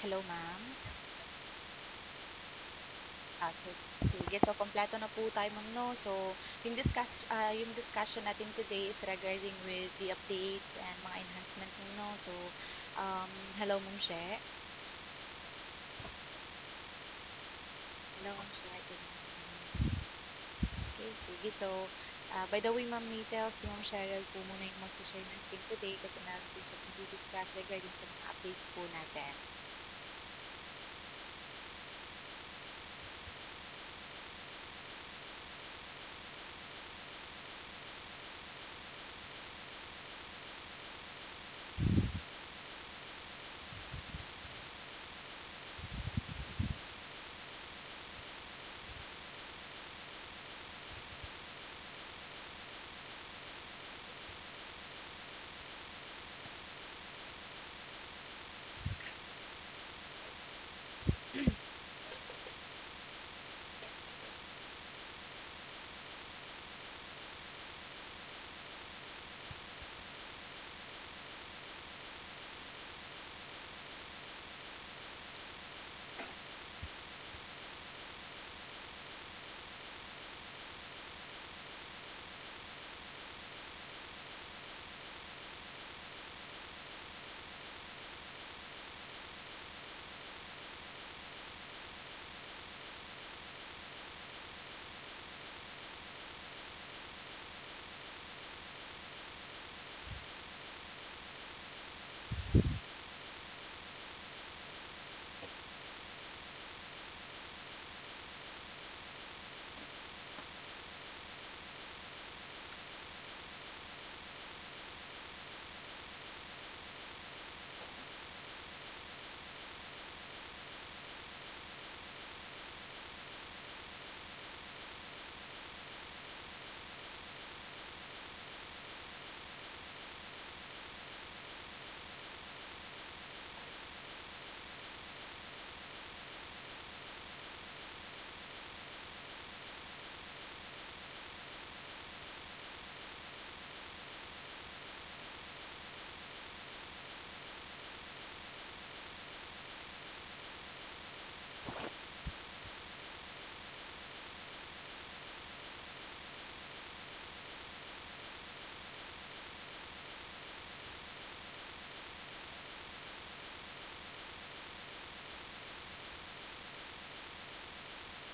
Hello, ma'am. Okay. Sige, so kumpleto na po tayo, ma'am, 'no. So, yung discussion natin today is regarding with the updates and mga enhancement, 'no. So, um, hello, Ma'am She. Hello, Ma'am She, good morning. Okay, sige. So, by the way, Ma'am Nita, si Ma'am Cheryl po muna yung magse-share ng screen today kasi meron din po di-discuss regarding sa mga updates po natin.